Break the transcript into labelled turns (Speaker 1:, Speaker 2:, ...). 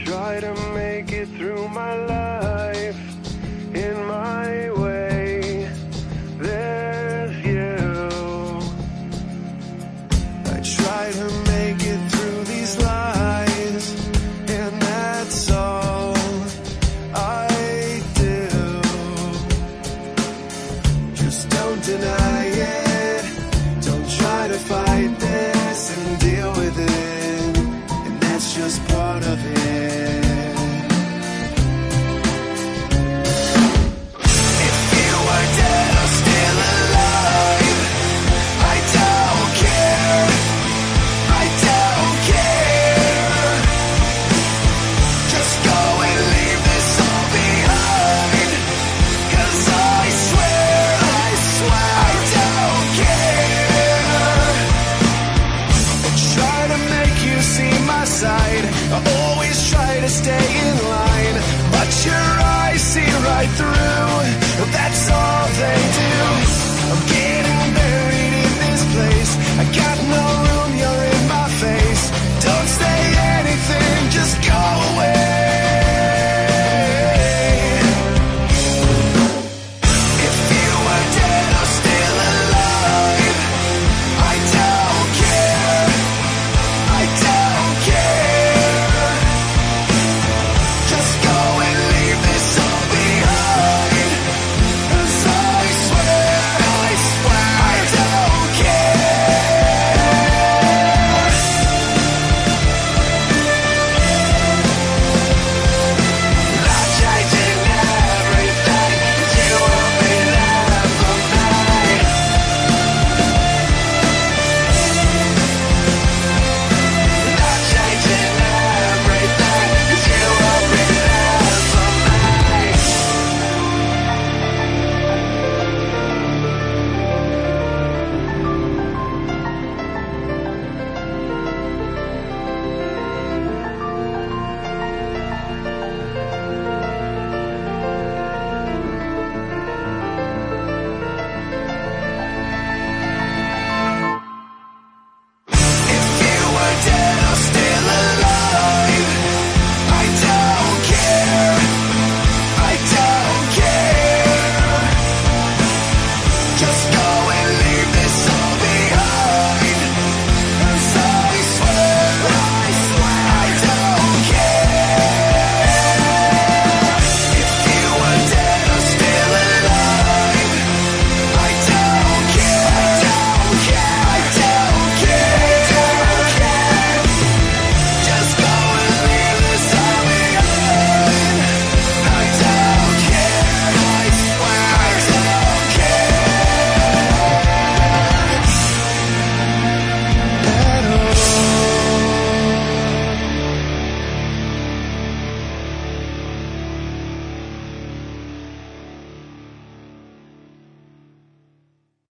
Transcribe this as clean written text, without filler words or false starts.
Speaker 1: try to make it through my life in my way. There's you. I try to make it through these lies, and that's all I do. Just don't deny it. Don't try to fight this and deal with it. And that's just part of it. If you were dead or still alive, I don't care. I don't care. Just go and leave this all behind. 'Cause I swear I don't care. I try to make you see my side. I always try to stay in line, but your eyes see right through. That's all they do. I'm getting buried in this place. I got no room, you're in my face. Don't stay